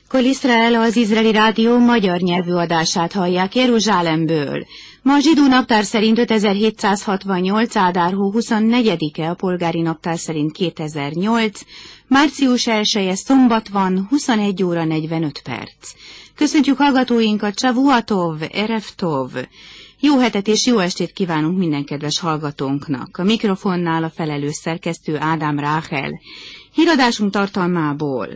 Kol Israel, az izraeli rádió magyar nyelvű adását hallják Jeruzsálemből. Ma a zsidó naptár szerint 5768. Ádár hó 24-e, a polgári naptár szerint 2008. Március 1-e szombat van, 21 óra 45 perc. Köszöntjük hallgatóinkat, Csavuatov, Erevtov. Jó hetet és jó estét kívánunk minden kedves hallgatónknak. A mikrofonnál a felelős szerkesztő Ádám Ráhel. Híradásunk tartalmából.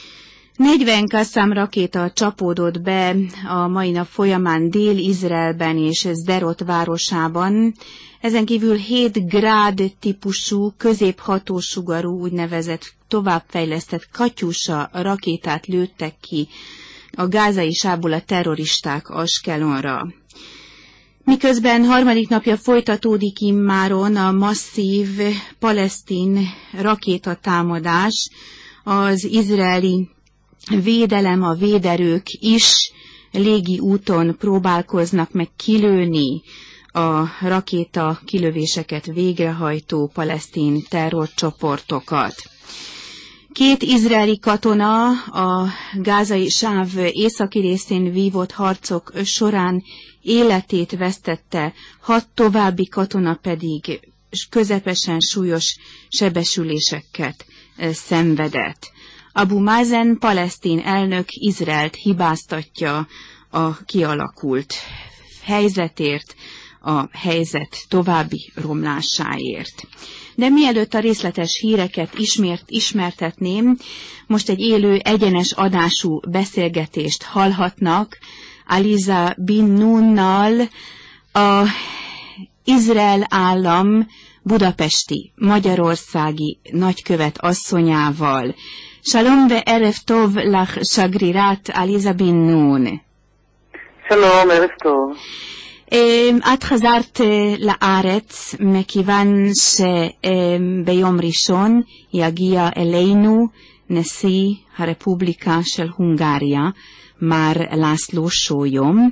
40 Qassam rakéta csapódott be a mai nap folyamán Dél-Izraelben és Sderot városában. Ezen kívül 7 grád típusú, középhatósugarú, úgynevezett továbbfejlesztett katyusa rakétát lőttek ki a gázai sávból a terroristák Askelonra. Miközben harmadik napja folytatódik immáron a masszív palesztin rakétatámadás, az izraeli védelem, a véderők is légi úton próbálkoznak meg kilőni a rakéta kilövéseket végrehajtó palesztin terrorcsoportokat. 2 izraeli katona a gázai sáv északi részén vívott harcok során életét vesztette, 6 további katona pedig közepesen súlyos sebesüléseket szenvedett. Abu Mazen palesztin elnök Izraelt hibáztatja a kialakult helyzetért, a helyzet további romlásáért. De mielőtt a részletes híreket ismertetném, most egy élő, egyenes adású beszélgetést hallhatnak Aliza bin Nunnal, a Izrael állam budapesti, magyarországi nagykövet asszonyával. Shalom ve erev tov lach shagrirat Aliza bin Nun. Shalom, erev tov. את חזרת לארץ מכיוון שביום ראשון יגיע אלינו נשיא הרפובליקה של הונגריה, מר לסלו שויום,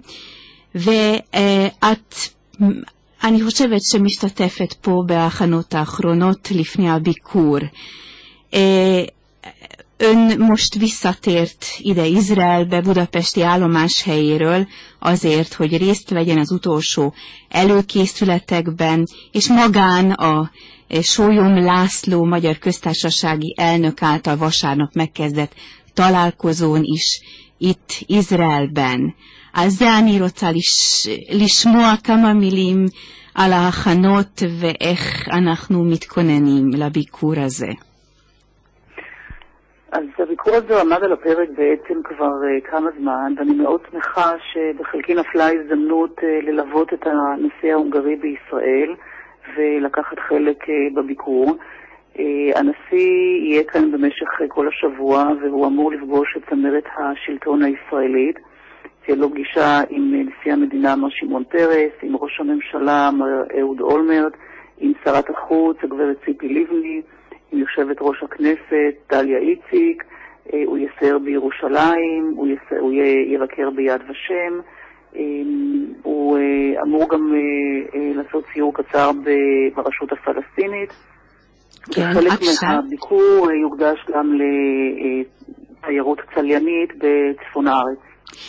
אני חושבת שמשתתפת פה בהכנות האחרונות לפני הביקור. Ön most visszatért ide Izraelbe, budapesti állomás helyéről azért, hogy részt vegyen az utolsó előkészületekben, és magán a Sólyom László magyar köztársasági elnök által vasárnap megkezdett találkozón is itt Izraelben. אז זה אני רוצה לשמוע כמה מילים על ההכנות ואיך אנחנו מתכוננים לביקור הזה. אז הביקור הזה עמד על הפרק בעצם כבר כמה זמן, ואני מאוד שמחה שבחלקי נפלה הזדמנות ללוות את הנשיא ההונגרי בישראל ולקחת חלק בביקור. הנשיא יהיה כאן במשך כל השבוע והוא אמור לפגוש את צמרת השלטון הישראלית. תהיה לו פגישה עם נשיא המדינה מר שמעון פרס, עם ראש הממשלה מר אהוד אולמרט, עם שרת החוץ הגברת ציפי לבני, עם יושבת ראש הכנסת דליה איציק, הוא יסייר בירושלים, הוא יבקר ביד ושם, הוא אמור גם לעשות סיור קצר ברשות הפלסטינית. חלק מהביקור יוקדש גם לתיירות צליינית בצפון הארץ.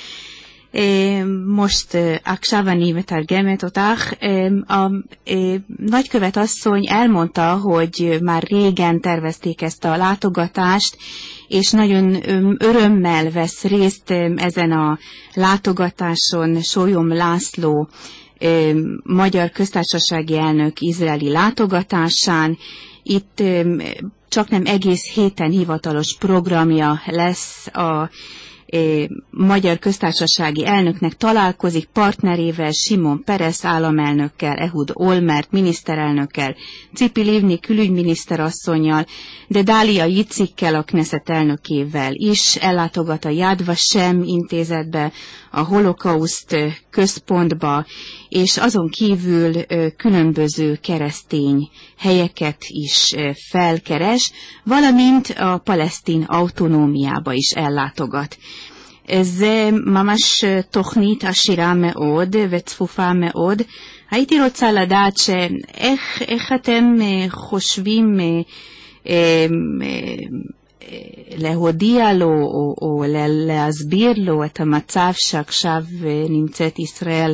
Most עכשיו אני מתרגמת אותך. A nagykövet asszony elmondta, hogy már régen tervezték ezt a látogatást, és nagyon örömmel vesz részt ezen a látogatáson Sólyom László magyar köztársasági elnök izraeli látogatásán. Itt csaknem egész héten hivatalos programja lesz a magyar köztársasági elnöknek, találkozik partnerével, Simon Peres államelnökkel, Ehud Olmert miniszterelnökkel, Cipi Livni külügyminiszter asszonnyal, de Dália Icikkel, a Knesset elnökével is ellátogat a Yad Vashem intézetbe, a holokauszt központba, és azon kívül különböző keresztény helyeket is felkeres, valamint a palesztin autonómiába is ellátogat. זה ממש תוכנית עשירה מאוד וצפופה מאוד. הייתי רוצה לדעת איך אתם חושבים להודיע לו או להסביר לו את המצב שעכשיו נמצאת ישראל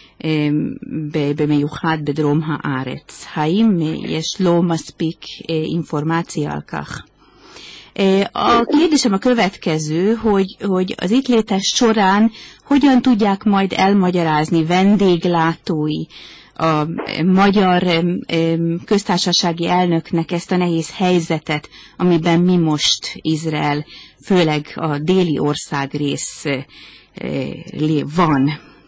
במיוחד בדרום הארץ. האם יש לו מספיק információ על כך? A kérdésem a következő, hogy az itt létes során hogyan tudják majd elmagyarázni vendéglátói a magyar köztársasági elnöknek ezt a nehéz helyzetet, amiben mi most Izrael, főleg a déli országrész van.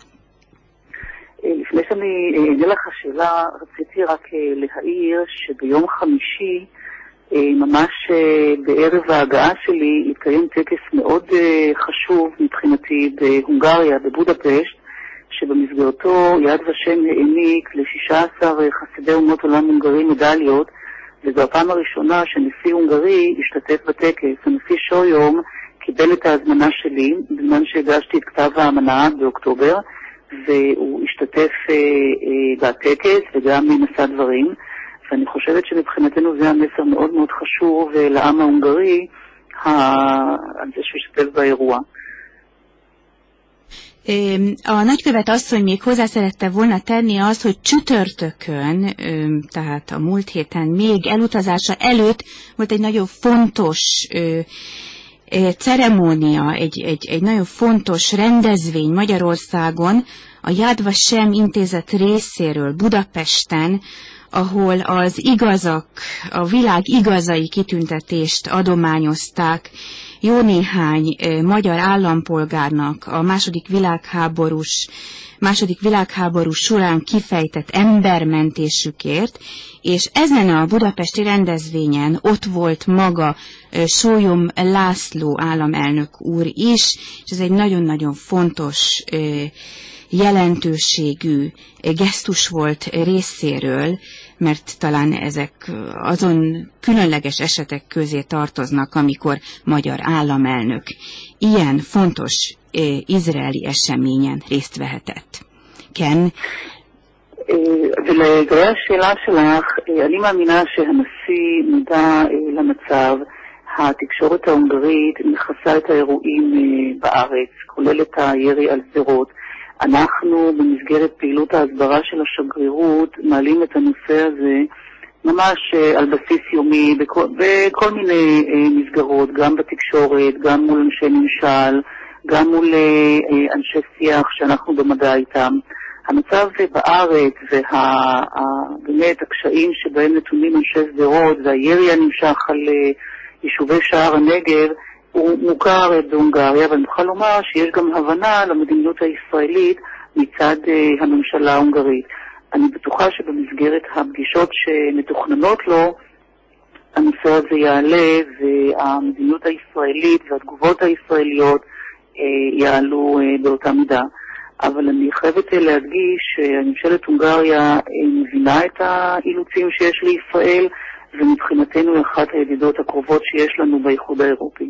לפני שאני אענה לך השאלה, רציתי רק להעיר שביום חמישי, ממש בערב ההגעה שלי, התקיים טקס מאוד חשוב מבחינתי בהונגריה, בבודפשט, שבמסגרתו יד ושם העניק ל-16 חסידי אומות עולם הונגרים מדליות, וזו הפעם הראשונה שנשיא הונגרי השתתף בטקס. הנשיא שויום קיבל את ההזמנה שלי בזמן שהגשתי את כתב האמנה באוקטובר, והוא השתתף בטקס וגם נשא דברים, ואני חושבת שמבחינתנו זה המסר מאוד מאוד חשוב לעם ההונגרי על זה שהוא השתתף באירוע. A nagykövet asszony még hozzá szerette volna tenni az, hogy csütörtökön, tehát a múlt héten még elutazása előtt volt egy nagyon fontos ceremónia, egy nagyon fontos rendezvény Magyarországon, a Yad Vashem intézet részéről Budapesten, ahol az igazak, a világ igazai kitüntetést adományozták jó néhány magyar állampolgárnak a második világháború során kifejtett embermentésükért, és ezen a budapesti rendezvényen ott volt maga Sólyom László államelnök úr is, és ez egy nagyon-nagyon fontos jelentőségű gesztus volt részéről, mert talán ezek azon különleges esetek közé tartoznak, amikor magyar államelnök ilyen fontos izraeli eseményen részt vehetett. Ken? ולגבי השאלה שלך, אני מאמינה שהנשיא מודע למצב. התקשורת ההונגרית מכסה את האירועים בארץ, כולל את הירי על שדרות. אנחנו במסגרת פעילות ההסברה של השגרירות מעלים את הנושא הזה ממש על בסיס יומי בכל מיני מסגרות, גם בתקשורת, גם מול אנשי ממשל, גם מול אנשי שיח שאנחנו במדע איתם. המצב בארץ ובאמת הקשיים שבהם נתונים אנשי שדרות והירי הנמשך על יישובי שער הנגב הוא מוכר בהונגריה, אבל נוכל לומר שיש גם הבנה למדיניות הישראלית מצד הממשלה ההונגרית. אני בטוחה שבמסגרת הפגישות שמתוכננות לו, הנושא הזה יעלה והמדיניות הישראלית והתגובות הישראליות יעלו באותה מידה. אבל אני חייבת להדגיש שהממשלת הונגריה מבינה את האילוצים שיש לישראל, ומבחינתנו היא אחת הידידות הקרובות שיש לנו באיחוד האירופי.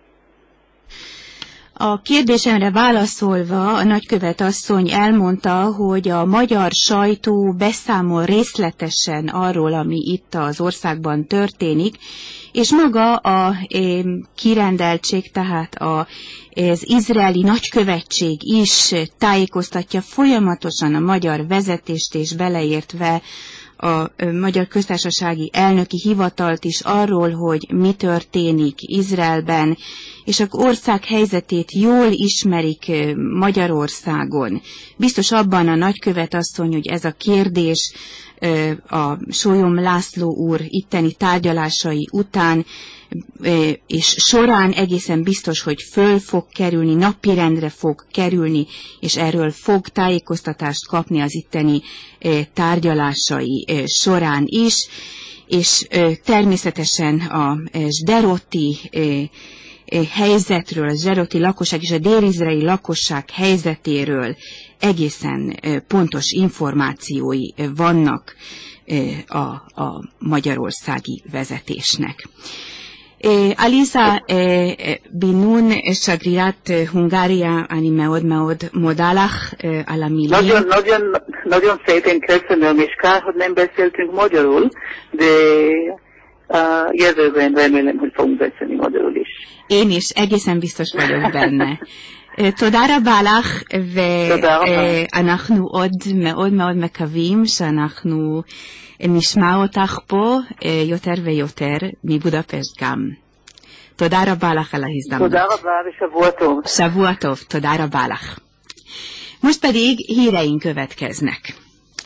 A kérdésemre válaszolva a nagykövet asszony elmondta, hogy a magyar sajtó beszámol részletesen arról, ami itt az országban történik, és maga a kirendeltség, tehát az izraeli nagykövetség is tájékoztatja folyamatosan a magyar vezetést és beleértve a Magyar Köztársasági Elnöki Hivatalt is arról, hogy mi történik Izraelben, és az ország helyzetét jól ismerik Magyarországon. Biztos abban a nagykövet asszony, hogy ez a kérdés a Sólyom László úr itteni tárgyalásai után és során egészen biztos, hogy föl fog kerülni, napirendre fog kerülni, és erről fog tájékoztatást kapni az itteni tárgyalásai során is, és természetesen a zsderoti helyzetről, a zsderoti lakosság és a dél-izraeli lakosság helyzetéről egészen pontos információi vannak a magyarországi vezetésnek. עליזה בן נון, שגרירת הונגריה, אני מאוד מאוד מודה לך על המילים. Nagyon szépen köszönöm, és kár, hogy nem beszéltünk magyarul, de jövőben remélem, hogy fogunk beszélni magyarul is. Én is egészen biztos vagyok benne. תודה רבה לך, ואנחנו עוד מאוד מאוד מקווים שאנחנו נשמע אותך פה יותר ויותר מבודפשט גם. תודה רבה לך על ההזדמנות. תודה רבה ושבוע טוב. שבוע טוב, תודה רבה לך. Most pedig híreink következnek.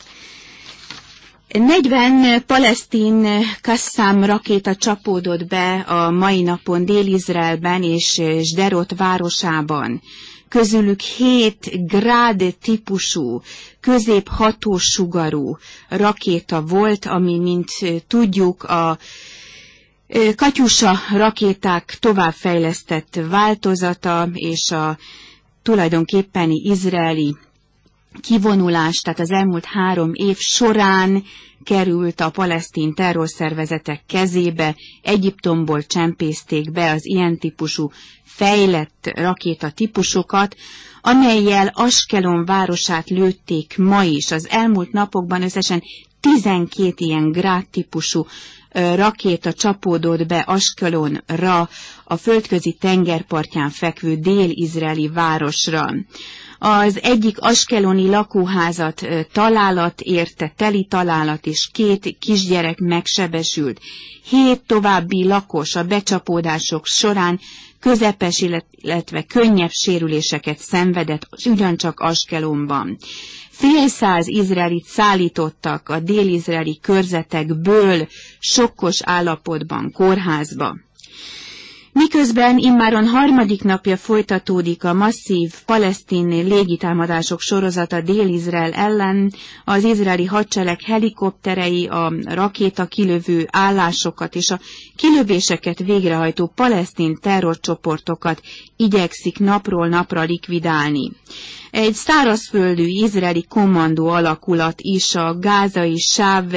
40 palesztin Qassam rakéta csapódott be a mai napon Dél-Izraelben és Sderot városában. Közülük 7 Grad típusú, középhatósugarú rakéta volt, ami, mint tudjuk, a Katyusha rakéták továbbfejlesztett változata, és a tulajdonképpeni izraeli kivonulás, tehát az elmúlt 3 év során került a palesztin terrorszervezetek kezébe, Egyiptomból csempészték be az ilyen típusú fejlett rakétatípusokat, amellyel Askelon városát lőtték ma is. Az elmúlt napokban összesen 12 ilyen Grad típusú rakéta csapódott be Askelonra, a földközi tengerpartján fekvő dél-izraeli városra. Az egyik askeloni lakóházat találat érte, teli találat, és 2 kisgyerek megsebesült. 7 további lakos a becsapódások során közepes, illetve könnyebb sérüléseket szenvedett ugyancsak Askelonban. Fél száz izraelit szállítottak a dél-izraeli körzetekből sokkos állapotban kórházba. Miközben immáron 3. napja folytatódik a masszív palesztin légitámadások sorozata Dél-Izrael ellen, az izraeli hadsereg helikopterei a rakétakilövő állásokat és a kilövéseket végrehajtó palesztin terrorcsoportokat igyekszik napról napra likvidálni. Egy szárazföldű izraeli kommandó alakulat is a gázai sáv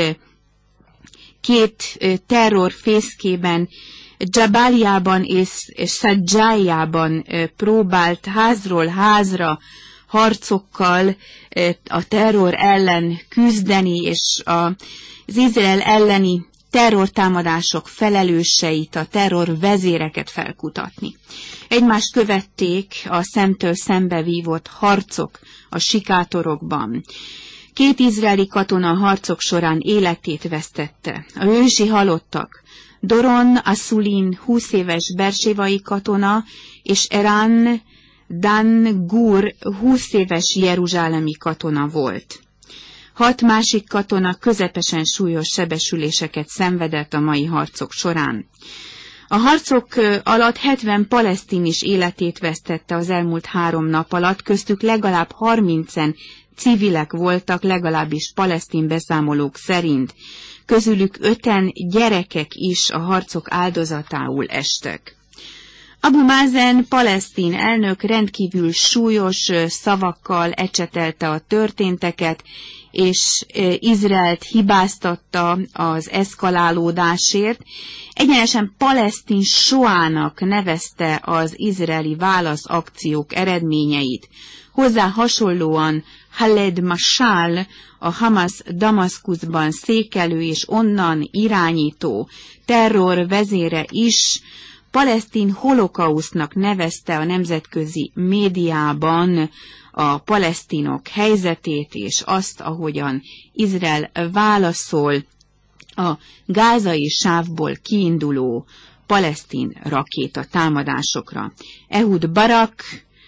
2 terrorfészkében, Dzsabáliában és Szadzsájában próbált házról házra harcokkal a terror ellen küzdeni, és az Izrael elleni terrortámadások felelőseit, a terrorvezéreket felkutatni. Egymást követték a szemtől szembe vívott harcok a sikátorokban. 2 izraeli katona a harcok során életét vesztette. A ősi halottak Doron Asulin 20 éves bersevai katona, és Eran Dan Gur 20 éves jeruzsálemi katona volt. 6 másik katona közepesen súlyos sebesüléseket szenvedett a mai harcok során. A harcok alatt 70 palesztin is életét vesztette az elmúlt 3 nap alatt, köztük legalább 30-en civilek voltak, legalábbis palesztin beszámolók szerint. Közülük 5-en gyerekek is a harcok áldozatául estek. Abu Mazen palesztin elnök rendkívül súlyos szavakkal ecsetelte a történteket, és Izraelt hibáztatta az eszkalálódásért. Egyenesen palesztin soának nevezte az izraeli válaszakciók eredményeit. Hozzá hasonlóan Khaled Mashal, a Hamas Damaszkuszban székelő és onnan irányító terror vezére is palesztin holokausznak nevezte a nemzetközi médiában a palesztinok helyzetét és azt, ahogyan Izrael válaszol a gázai sávból kiinduló palesztin rakéta támadásokra. Ehud Barak,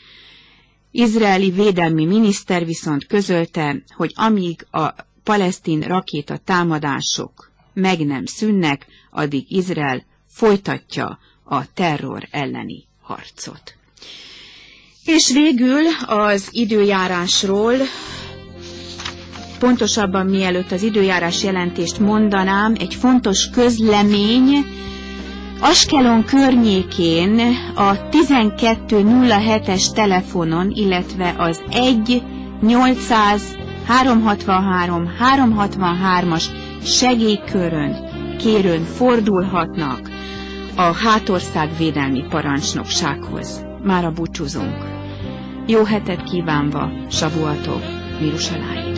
izraeli védelmi miniszter viszont közölte, hogy amíg a palesztin rakéta támadások meg nem szűnnek, addig Izrael folytatja a terror elleni harcot. És végül az időjárásról, pontosabban mielőtt az időjárás jelentést mondanám, egy fontos közlemény. Askelon környékén a 1207-es telefonon, illetve az 1-800-363-363-as segélykörön kérőn fordulhatnak a Hátország Védelmi Parancsnoksághoz. Mára búcsúzunk. Jó hetet kívánva, Shavuot Tov, Mirushalayim.